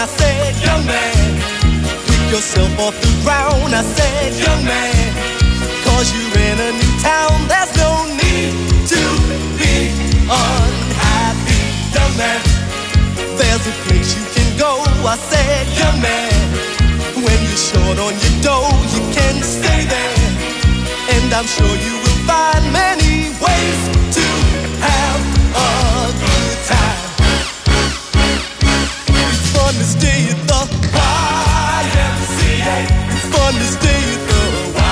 I said, young man, pick yourself off the ground. I said, young man, 'cause you're in a new town. There's no need to be unhappy, young man. There's a place you can go. I said, young man, when you're short on your dough, you can stay there, and I'm sure you will find many ways to have a good time. It's fun to stay at the YMCA. It's fun to stay at the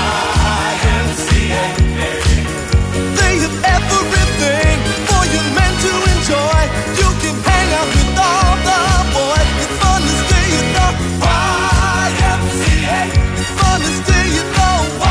YMCA. They have everything for your men to enjoy. You can hang out with all the boys. It's fun to stay at the YMCA. It's fun to stay at the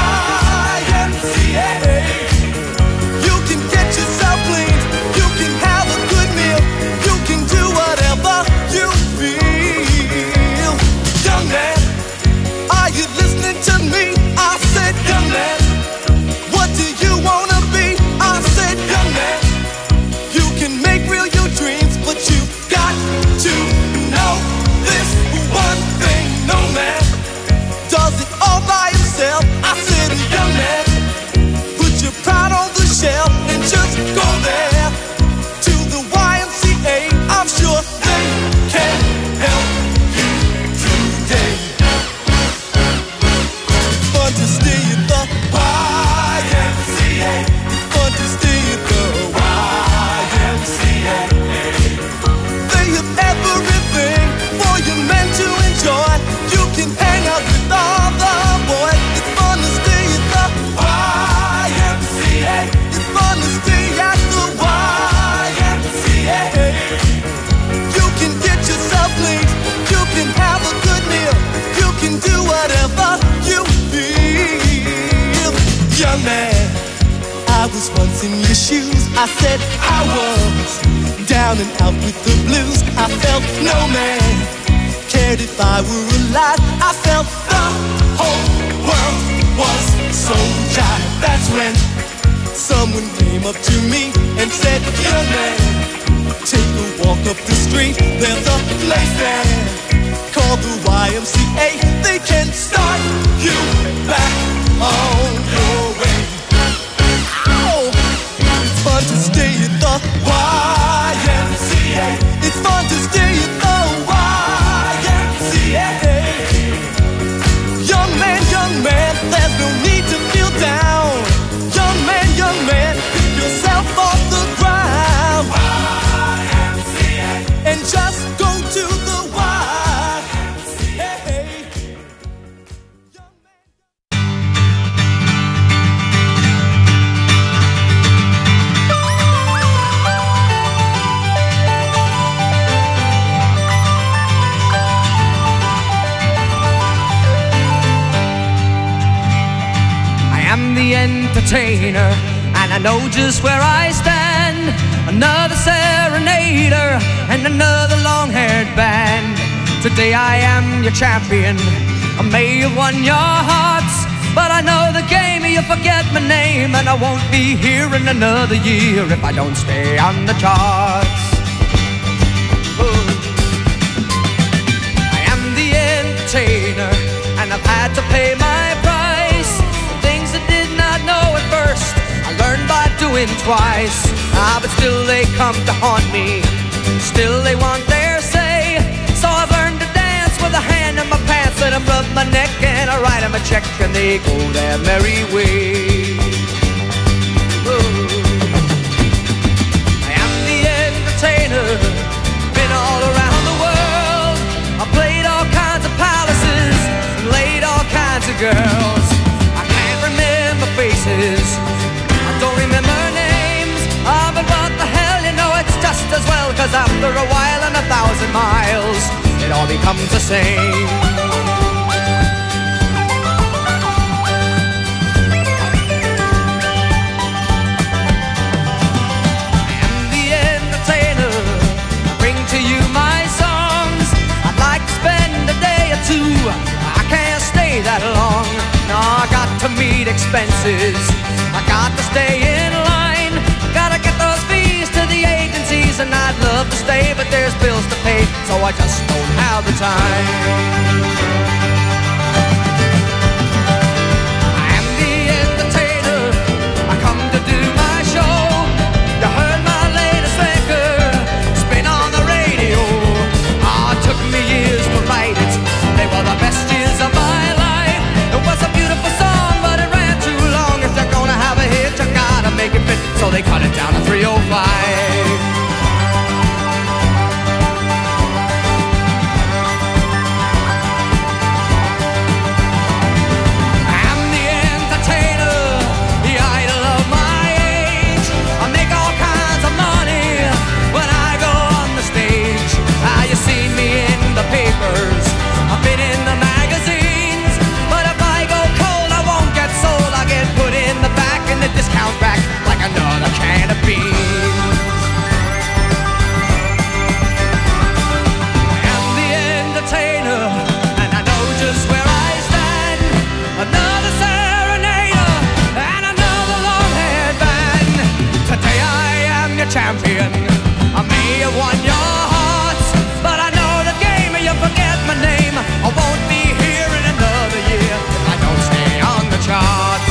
YMCA. You can get yourself clean. You can have a good meal. You can do whatever you feel. Young man, are you listening to me? I said, young man, what do you wanna be? I said, young man, you can make real your dreams, but you got to know this one thing. No man does it all by himself. I said, young man, put your pride on the shelf and just go there to the YMCA. I'm sure they can help you today. It's fun to stay at the YMCA. It's fun to stay at the YMCA. They have everything for your men to enjoy. You can hang out with all the boys. It's fun to stay at the YMCA. It's fun to stay at the YMCA. You can get yourself clean. You can have a good meal. You can do whatever you feel. Young man, I was once in your shoes. I said I was down and out with the blues. I felt no man cared if I were alive. I felt the whole world was so tired. That's when someone came up to me and said, young man, take a walk up the street. There's a place there called the YMCA. They can start you back on your way. Ow! It's fun to stay at the YMCA. It's fun to stay at the YMCA. Young man, there's no need to feel down. Young man, pick yourself off the ground and just go to the YMCA. I'm the entertainer, and I know just where I stand. Another serenader and another long-haired band. Today I am your champion. I may have won your hearts, but I know the game. You forget my name, and I won't be here in another year if I don't stay on the charts. Ooh. I am the entertainer, and I've had to pay my price. Things I did not know at first, I learned by doing twice. But still they come to haunt me, still they want their say. So I've learned to dance with a hand in my pants, let them rub my neck, and I write them a check, and they go their merry way. Ooh. I am the entertainer, been all around the world. I played all kinds of palaces, laid all kinds of girls. I can't remember faces, I don't remember names. But what the hell, you know it's just as well, 'cause after a while and 1,000 miles, it all becomes the same. I am the entertainer, I bring to you my songs. I'd like to spend a day or two, I can't stay that long. No, I got to meet expenses, I got to stay in line, gotta get those fees to the agencies, and I'd love to stay, but there's bills to pay, so so I just don't have the time. So they cut it down to 305. I'm the entertainer, the idol of my age. I make all kinds of money when I go on the stage. You see me in the papers, I've been in the magazines. But if I go cold, I won't get sold. I get put in the back in the discount rack like another can of beans. I'm the entertainer, and I know just where I stand. Another serenader, and another long-haired band. Today I am your champion. I may have won your hearts, but I know the game, and you forget my name. I won't be here in another year if I don't stay on the charts.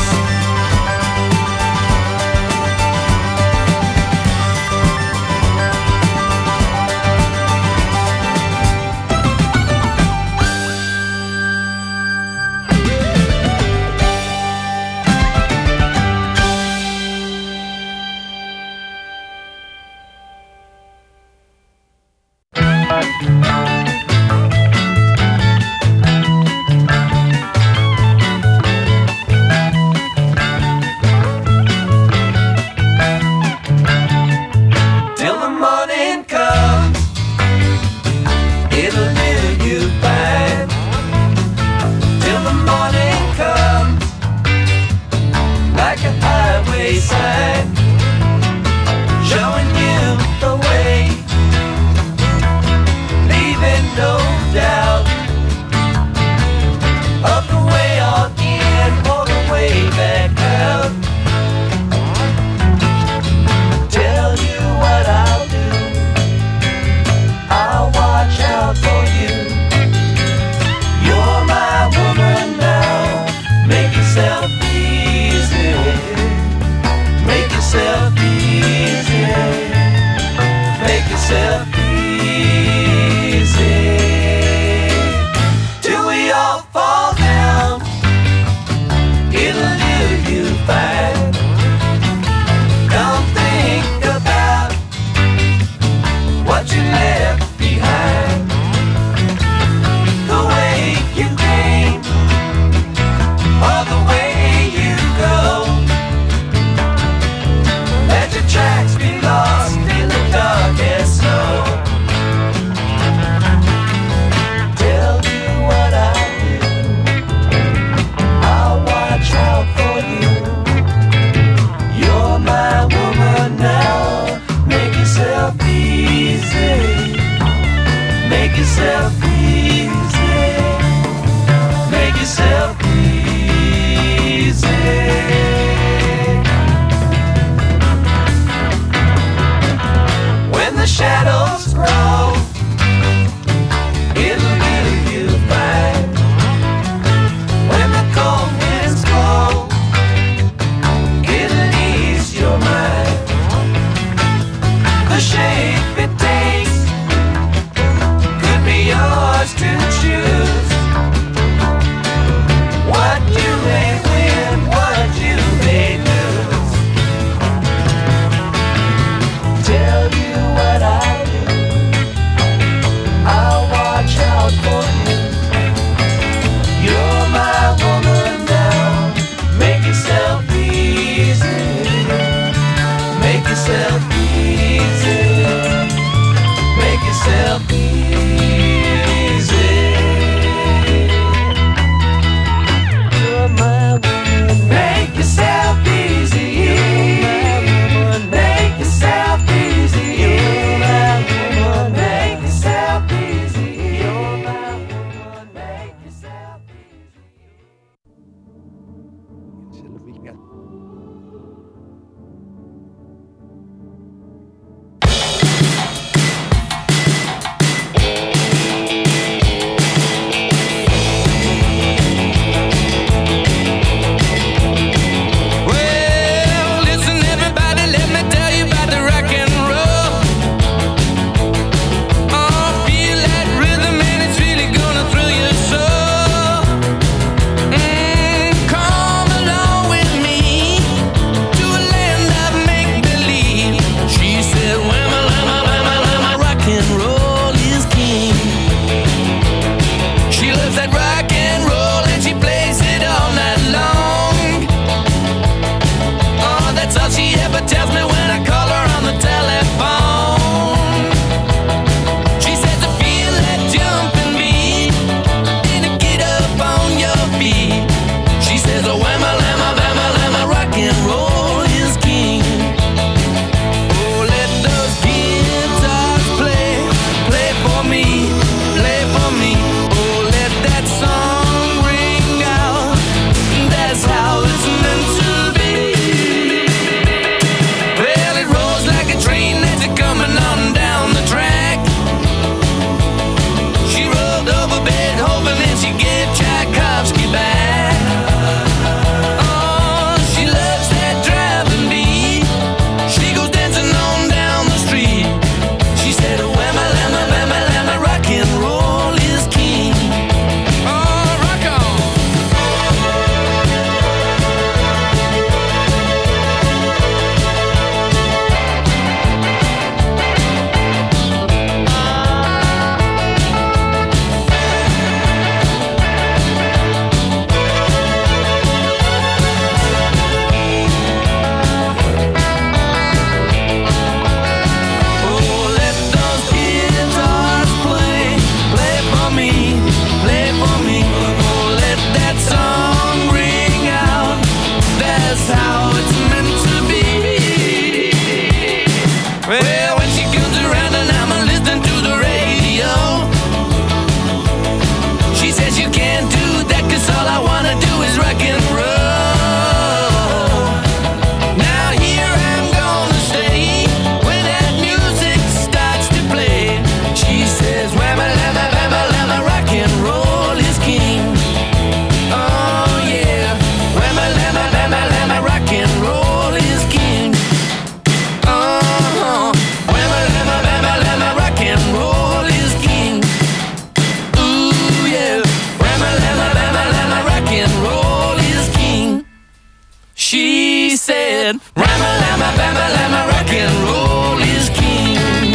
again. Rama, bama, lama, rock and roll is king.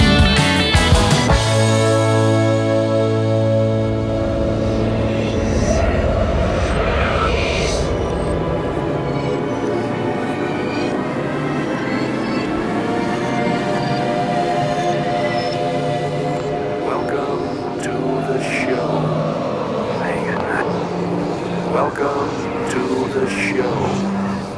Welcome to the show. Welcome to the show.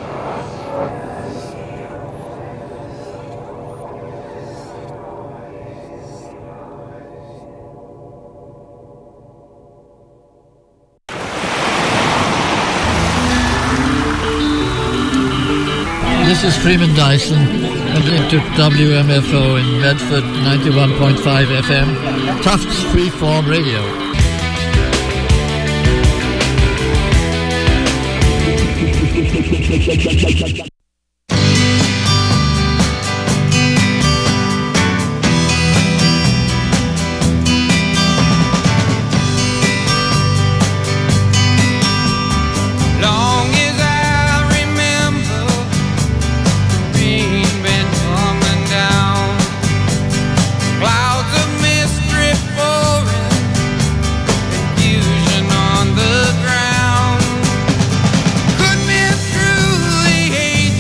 This is Freeman Dyson, listening to WMFO in Medford, 91.5 FM, Tufts Freeform Radio. Could be through the hate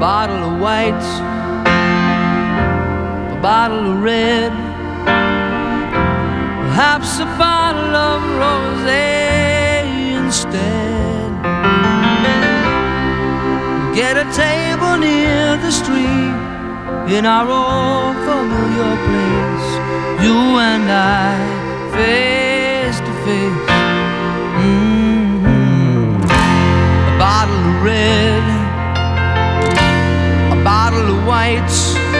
bottle of white, a bottle of red, perhaps a bottle of rosé instead. Get a table near the street in our old familiar place, you and I, face to face. A bottle of red, a bottle of white.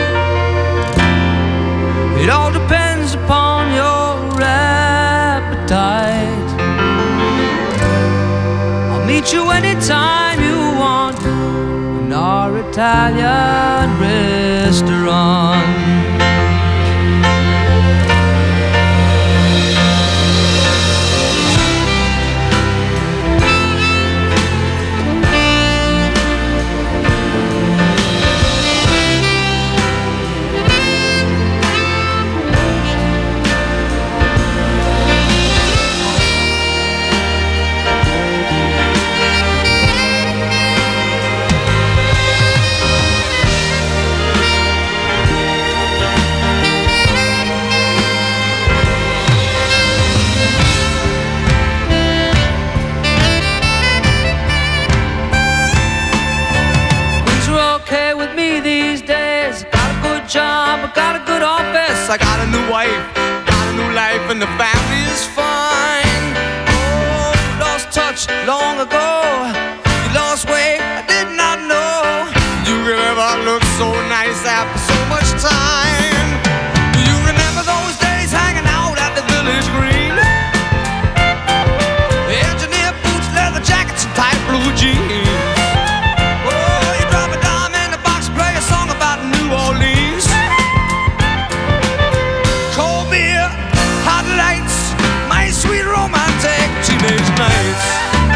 It all depends upon your appetite. I'll meet you anytime you want in our Italian restaurant. I got a new wife, got a new life, and the family is fine. Oh, lost touch long ago. You lost weight, I did not know you could ever look so nice after so much time. Do you remember those days hanging out at the Village Green? Engineer boots, leather jackets, and tight blue jeans. Oh, you drop a dime in the box, play a song about New Orleans. Hot lights, my sweet romantic teenage nights.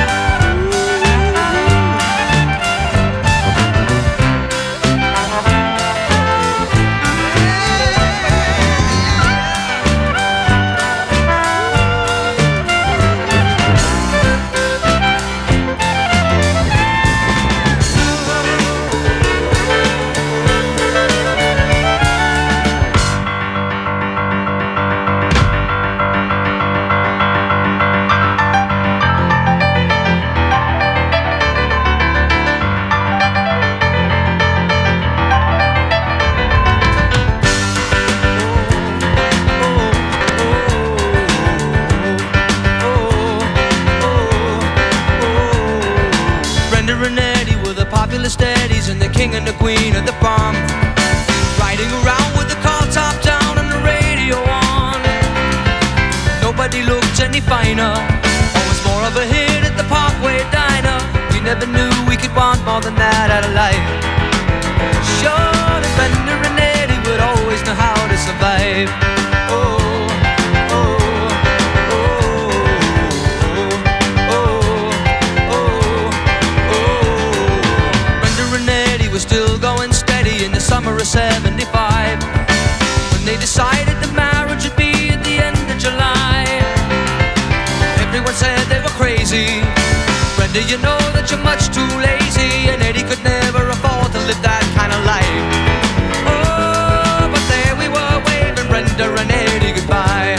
Steadies and the king and the queen of the farm, riding around with the car top down and the radio on. Nobody looked any finer, always more of a hit at the Parkway Diner. We never knew we could want more than that out of life. Sure, the Bender and Eddie would always know how to survive. Summer of '75, when they decided the marriage would be at the end of July. Everyone said they were crazy. Brenda, you know that you're much too lazy, and Eddie could never afford to live that kind of life. Oh, but there we were waving Brenda and Eddie goodbye.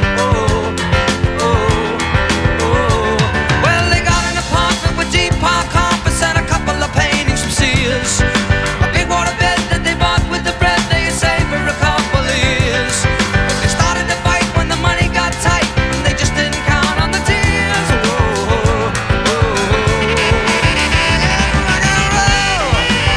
Well, they got an apartment with deep park carpets and a couple of paintings from Sears. A big water bed with the bread they had saved for a couple of years. But they started to fight when the money got tight, and they just didn't count on the tears. Rock and roll.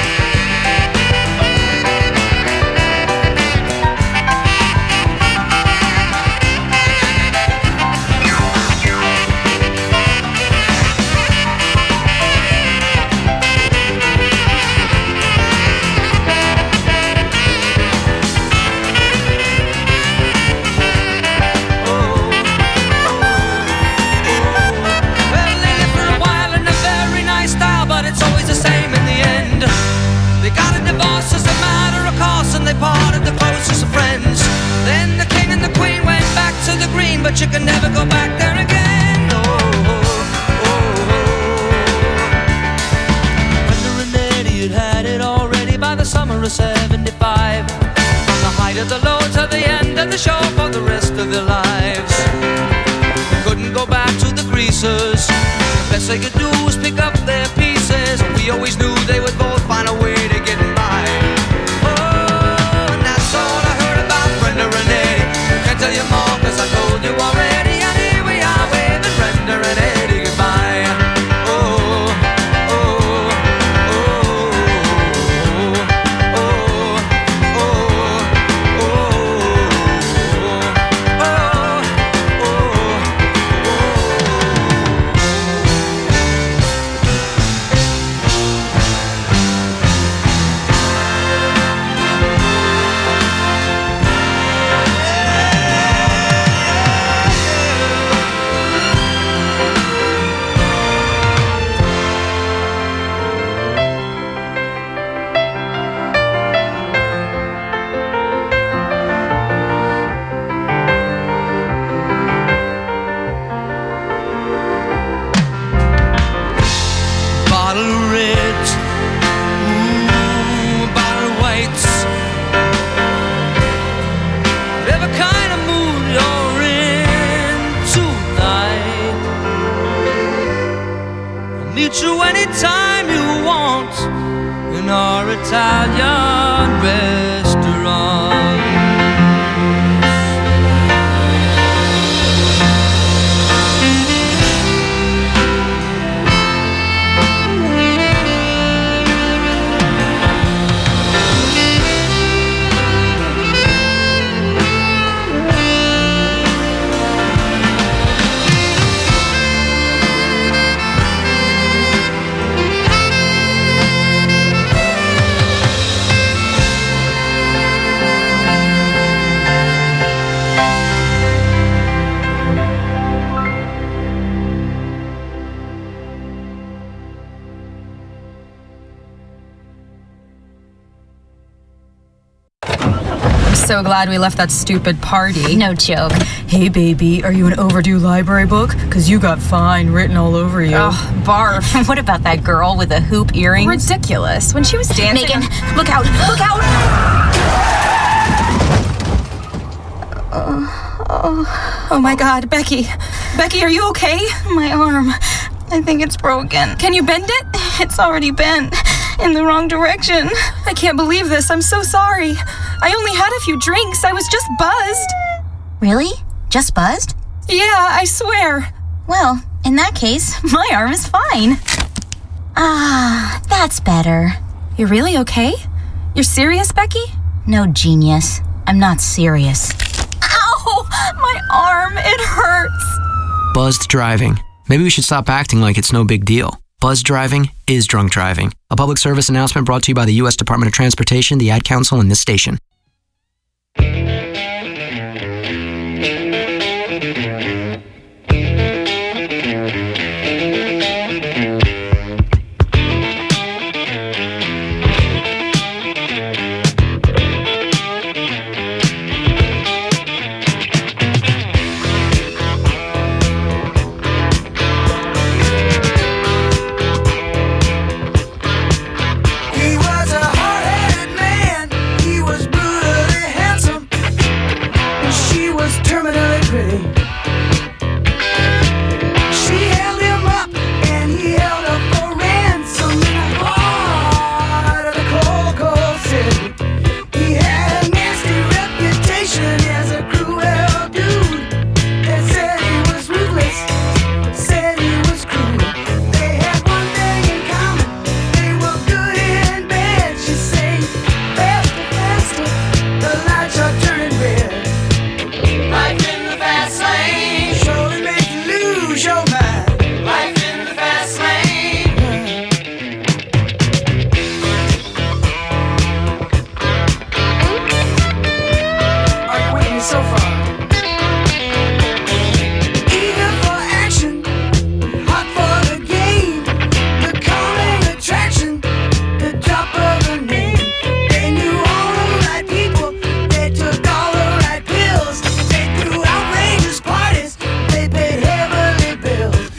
But you can never go back there again. Brenda and Eddie had it all pieces. The best they could do was pick up their pieces. We always knew they would both find a way to get by. Oh, and that's all I heard about Brenda and Eddie. Can't tell you more cause I told you already. And here we are waving Brenda and Eddie goodbye. Oh, oh, oh, oh, oh, oh, bottle reds, bottle whites, whatever kind of mood you're in tonight. I'll meet you anytime you want in our Italian restaurant. So glad we left that stupid party. No joke. Hey, baby, are you an overdue library book? Because you got fine written all over you. Oh, barf. What about that girl with the hoop earrings? Ridiculous. When she was dancing... Megan, look out! Look out! Oh my God, Becky. Becky, are you okay? My arm. I think it's broken. Can you bend it? It's already bent. In the wrong direction. I can't believe this. I'm so sorry. I only had a few drinks. I was just buzzed. Really? Just buzzed? Yeah, I swear. Well, in that case, my arm is fine. Ah, that's better. You're really okay? You're serious, Becky? No, genius. I'm not serious. Ow! My arm, it hurts. Buzzed driving. Maybe we should stop acting like it's no big deal. Buzzed driving is drunk driving. A public service announcement brought to you by the U.S. Department of Transportation, the Ad Council, and this station. He was a hard-headed man. He was brutally handsome. She was terminally pretty. She held him up and he held up for ransom in the heart of the cold, cold city. He had a nasty reputation as a cruel dude. They said he was ruthless, said he was cruel. They had one thing in common. They were good and bad. She sang faster, faster. The lights are turning red. Life in the fast lane. Surely make you lose your mind. Life in the fast lane. Are you with me so far? Eager for action, hot for the game, the calming attraction, the drop of a name. They knew all the right people, they took all the right pills, they threw outrageous parties, they paid heavily bills.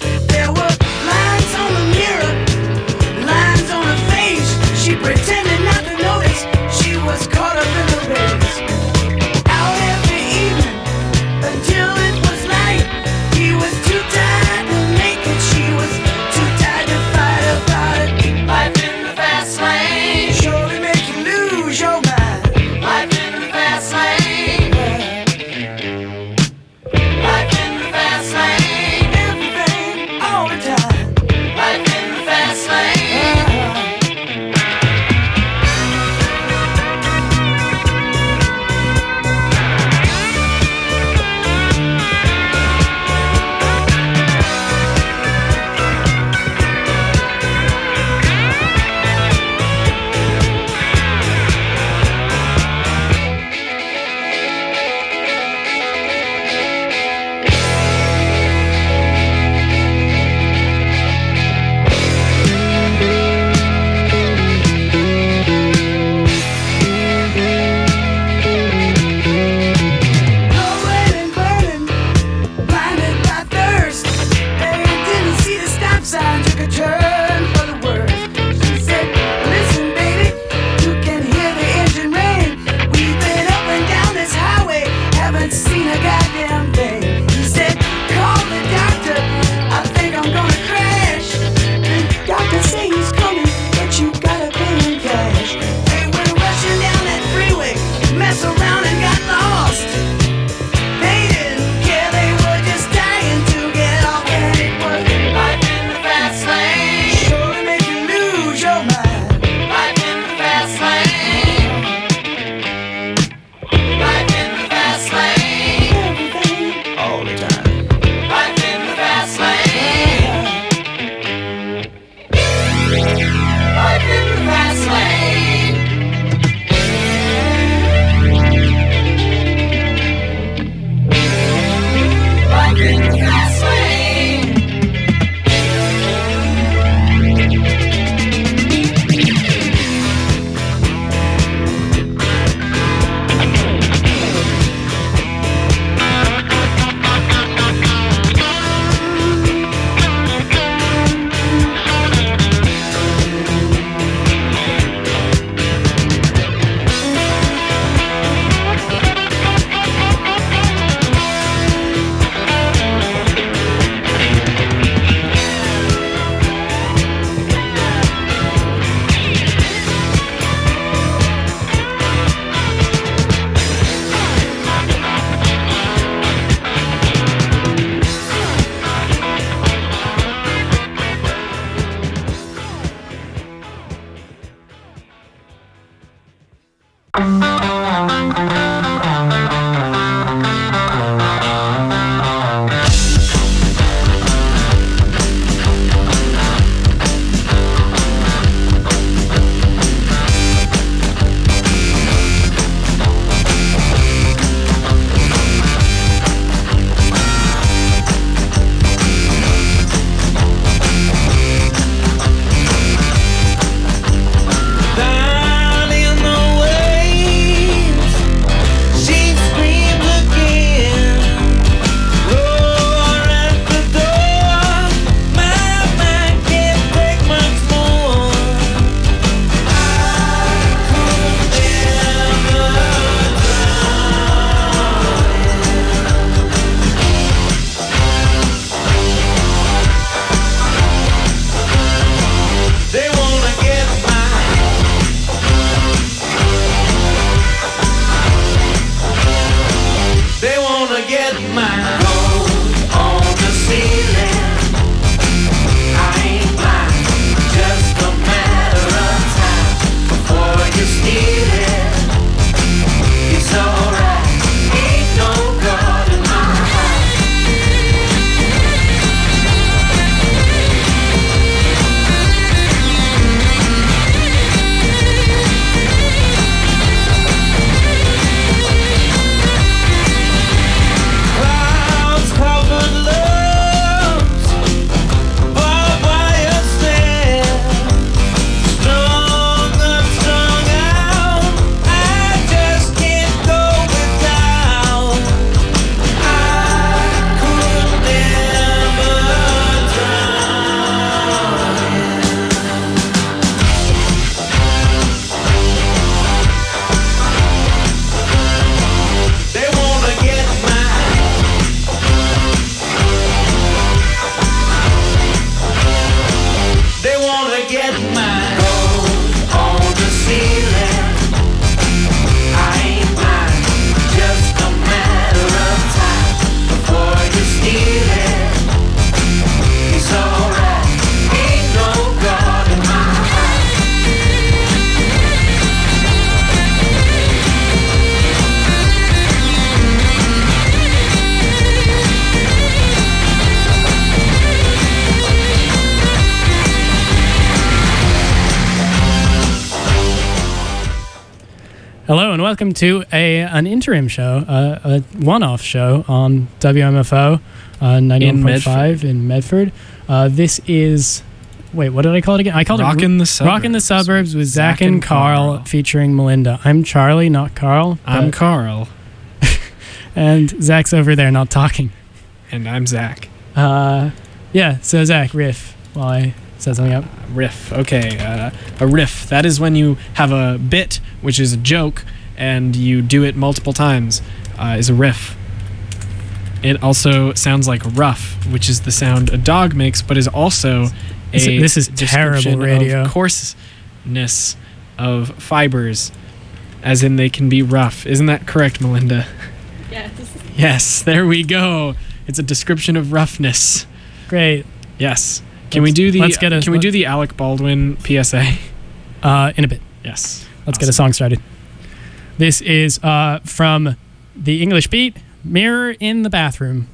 Hello and welcome to an interim show, a one-off show on WMFO 91.5 in Medford. This is... Wait, what did I call it again? I called Rockin' the Suburbs. Rockin' the Suburbs with Zach and Carl featuring Melinda. I'm Charlie, not Carl. I'm Carl. And Zach's over there not talking. And I'm Zach. Yeah, so Zach, riff while I set something up. Riff, okay. A riff, that is when you have a bit, which is a joke, and you do it multiple times, is a riff. It also sounds like rough, which is the sound a dog makes, but is also this is terrible radio. Of coarseness of fibers, as in they can be rough. Isn't that correct, Melinda? Yes. Yes, there we go. It's a description of roughness. Great. Yes. Can we do the the Alec Baldwin PSA? In a bit. Yes. Let's get a song started. This is from the English Beat, Mirror in the Bathroom.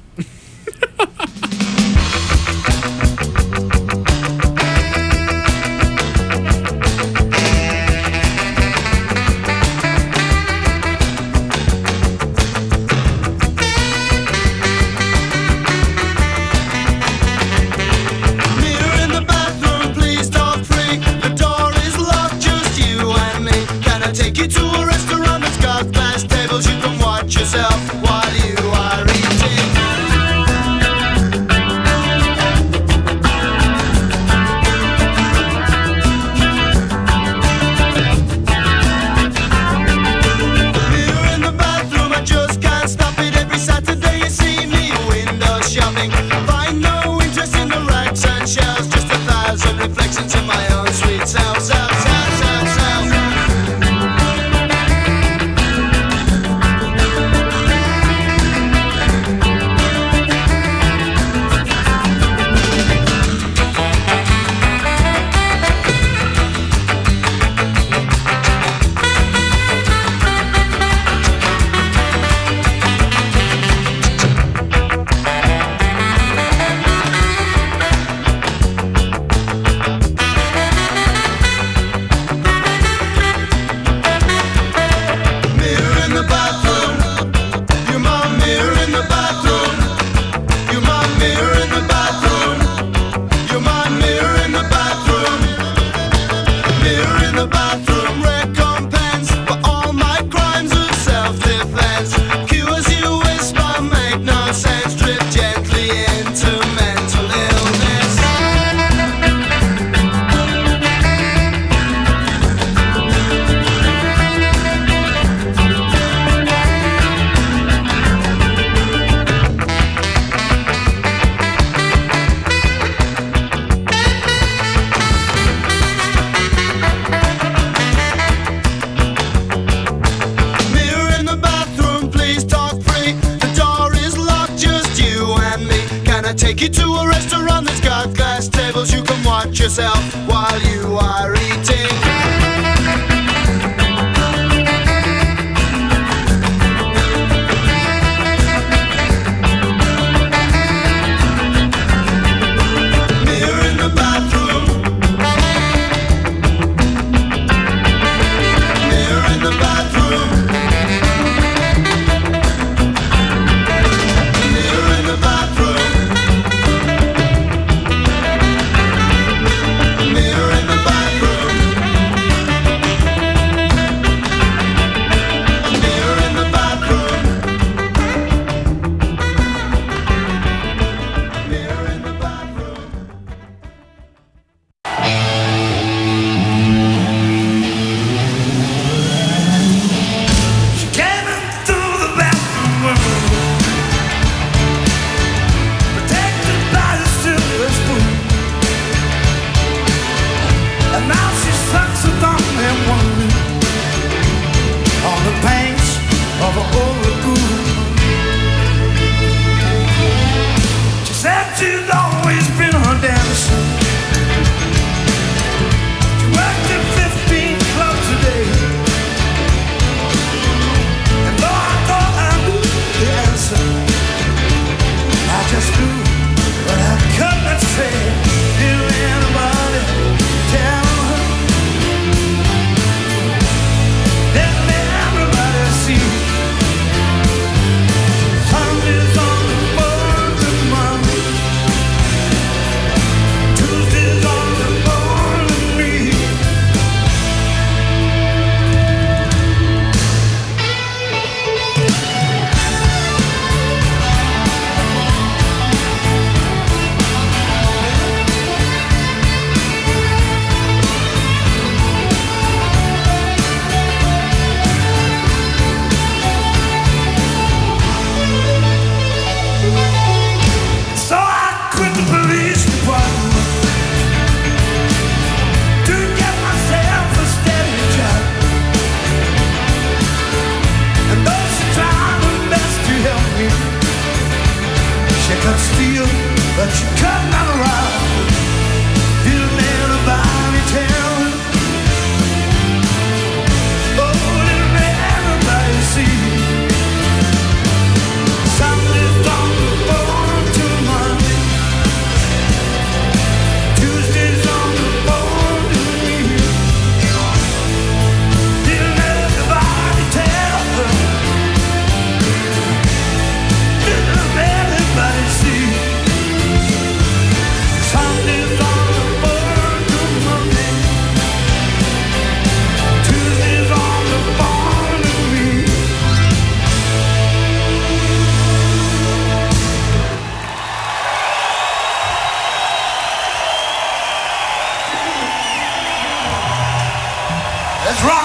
Let's rock!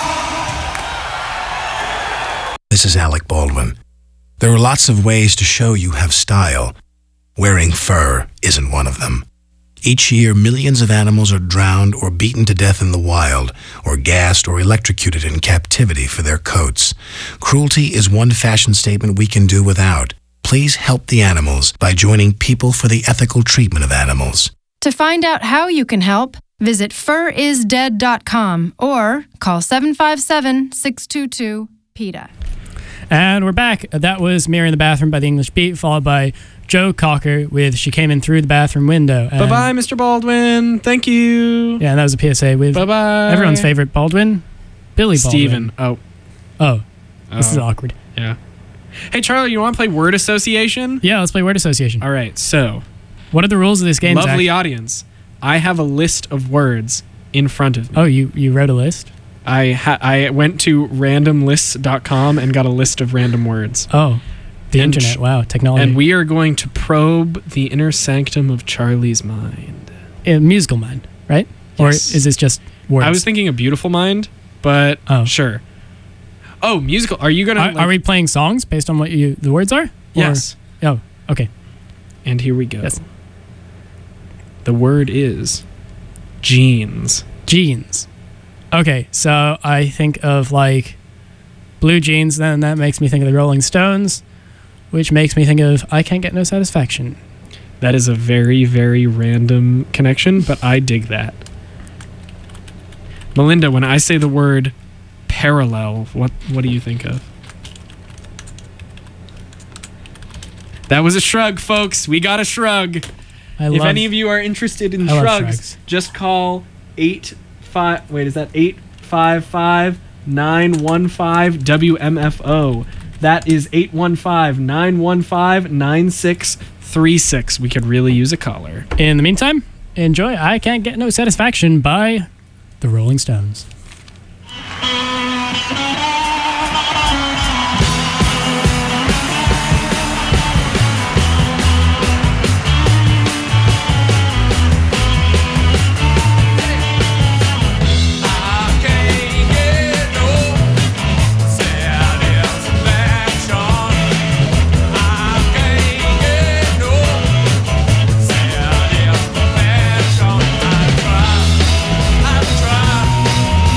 This is Alec Baldwin. There are lots of ways to show you have style. Wearing fur isn't one of them. Each year, millions of animals are drowned or beaten to death in the wild, or gassed or electrocuted in captivity for their coats. Cruelty is one fashion statement we can do without. Please help the animals by joining People for the Ethical Treatment of Animals. To find out how you can help, visit furisdead.com or call 757-622-PETA. And we're back. That was Mirror in the Bathroom by the English Beat, followed by Joe Cocker with She Came In Through the Bathroom Window. Bye-bye, Mr. Baldwin. Thank you. Yeah, and that was a PSA with Bye-bye. everyone's favorite Baldwin, Billy Baldwin. Steven. Oh. This is awkward. Yeah. Hey, Charlie, you want to play word association? Yeah, let's play word association. All right, so. What are the rules of this game, Lovely Zach? audience. I have a list of words in front of me. Oh, you wrote a list? I went to randomlists.com and got a list of random words. Oh, the internet. Wow, technology. And we are going to probe the inner sanctum of Charlie's mind. Musical mind, right? Yes. Or is this just words? I was thinking a beautiful mind, but sure. Oh, musical. Are you going to... Are we playing songs based on what the words are? Yes. Oh, okay. And here we go. Yes. The word is jeans. Jeans. Okay, so I think of like blue jeans, then that makes me think of the Rolling Stones, which makes me think of I Can't Get No Satisfaction. That is a very, very random connection, but I dig that. Melinda, when I say the word parallel, what do you think of? That was a shrug, folks. We got a shrug. If any of you are interested in shrugs, just call 855-915-WMFO. That is 815-915-9636. We could really use a caller. In the meantime, enjoy I Can't Get No Satisfaction by the Rolling Stones. I try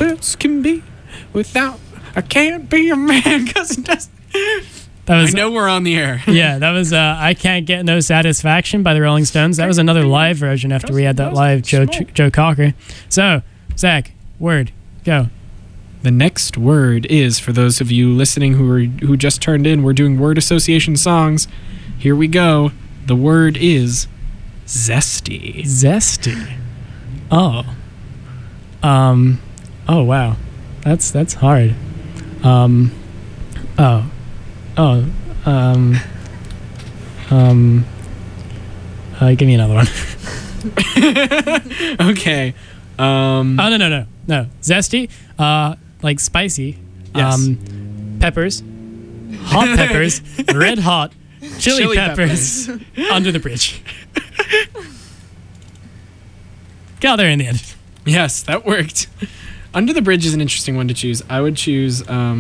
success can be without. I can't be a man because it doesn't. I know we're on the air. Yeah, that was I Can't Get No Satisfaction by the Rolling Stones. That was another live version after we had that live Joe Cocker. So, Zach, word, go. The next word is, for those of you listening who just turned in, we're doing word association songs. Here we go. The word is zesty. Zesty. Oh. Oh, wow. That's hard. Give me another one. Okay. No. Zesty. Like spicy. Yes. Peppers. Hot peppers. Red hot. Chili peppers. Under the bridge. Got there in the end. Yes, that worked. Under the Bridge is an interesting one to choose. I would choose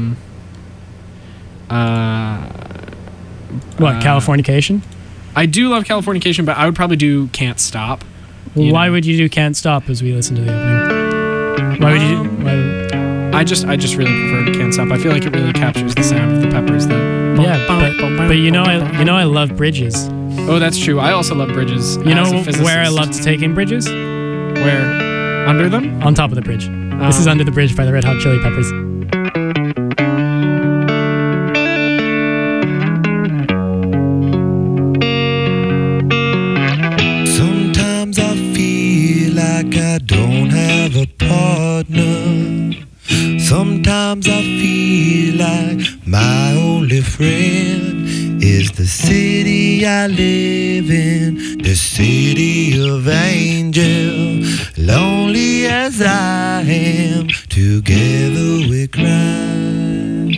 Californication? I do love Californication, but I would probably do Can't Stop. Why would you do Can't Stop as we listen to the opening? Why would you do I just really prefer Can't Stop. I feel like it really captures the sound of the peppers though. Yeah, but you know I love bridges. Oh, that's true. I also love bridges. You know where I love to take in bridges? Where? Under them? On top of the bridge. This is Under the Bridge by the Red Hot Chili Peppers. Sometimes I feel like I don't have a partner. Sometimes I feel like my only friend is the city I live in, the city of angels. Lonely as I am, together we cry.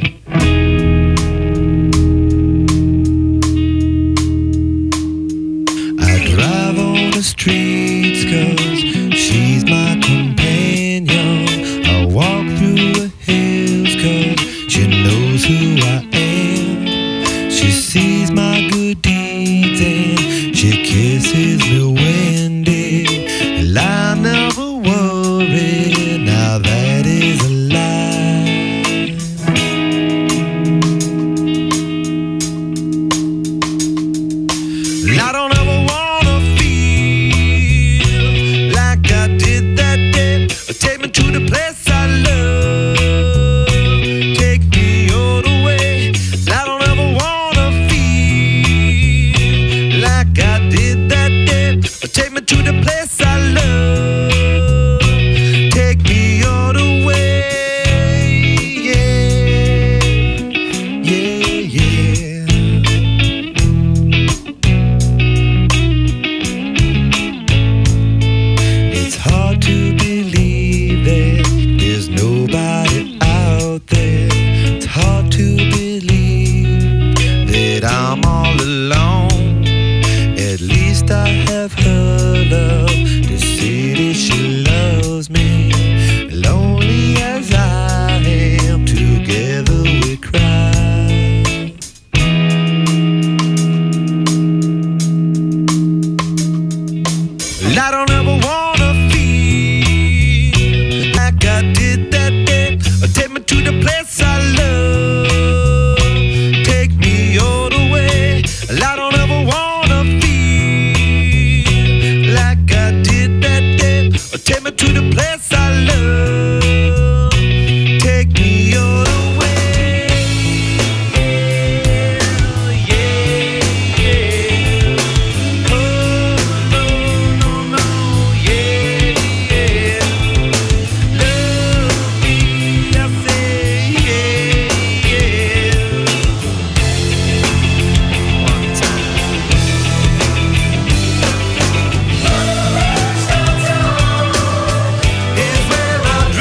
I drive on the streets 'cause she's my companion. I walk through the hills 'cause she knows who I am. She sees my good deeds and she kisses me when I never worry, now that is a lie. I don't ever wanna feel like I did that day. Take me to the place I love, take me all the way. I don't ever wanna feel like I did that day. Take me to the place I love. Take me all the way. Yeah, yeah, yeah. It's hard to believe that there's nobody out there. It's hard to believe that I'm all alone. At least I have her love. The city, she loves me. Lonely as I am, together we cry. I don't ever wanna feel like I did that day. Take me to the place I love. Take me all the way. I don't ever wanna feel like I did that day. Take me to the place I love. Take me all the way. Yeah, yeah. Oh, no, no, no. Yeah, yeah. Love me, I say, yeah, yeah. One time. Is where I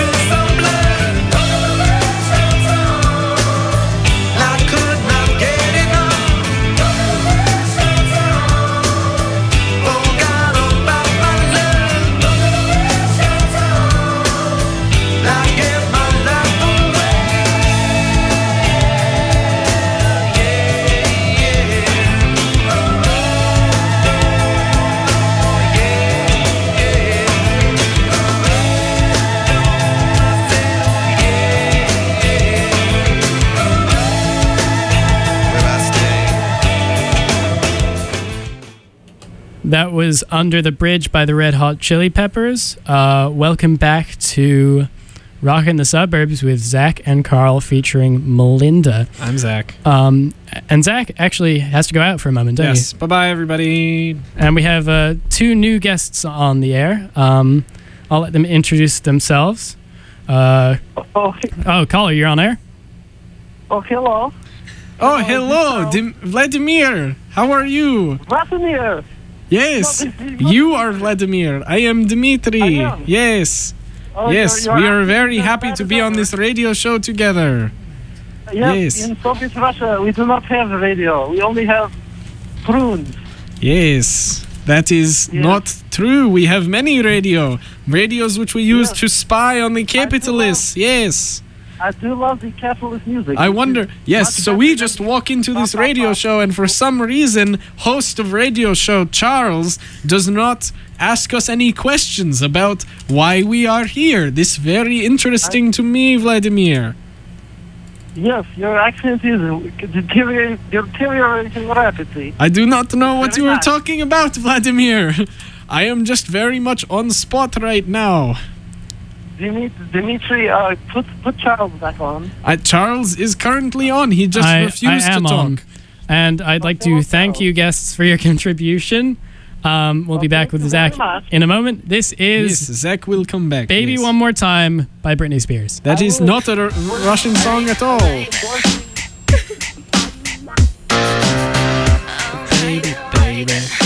That was Under the Bridge by the Red Hot Chili Peppers. Welcome back to Rockin' the Suburbs with Zach and Carl featuring Melinda. I'm Zach. And Zach actually has to go out for a moment, don't Yes. Bye-bye, everybody. And we have 2 new guests on the air. I'll let them introduce themselves. Caller, you're on air. Oh, hello. Oh, hello, Vladimir. How are you? Vladimir. Yes, you are Vladimir. I am Dmitry. Yes. Yes, we are very happy to be on this radio show together. Yes. In Soviet Russia, we do not have radio. We only have prunes. Yes, that is not true. We have many radios which we use to spy on the capitalists. Yes. I do love the capitalist music. I wonder, yes, so we just walk into this radio show, and for some reason, host of radio show Charles does not ask us any questions about why we are here. This very interesting to me, Vladimir. Yes, your accent is deteriorating rapidly. I do not know what you are talking about, Vladimir. I am just very much on spot right now. Dimitri, put Charles back on. Charles is currently on. He just refused to talk. On. And I'd like to thank you guests for your contribution. We'll be back with Zach in a moment. This is... Yes, Zach will come back. Baby One More Time by Britney Spears. That is not a Russian song at all. Baby, baby.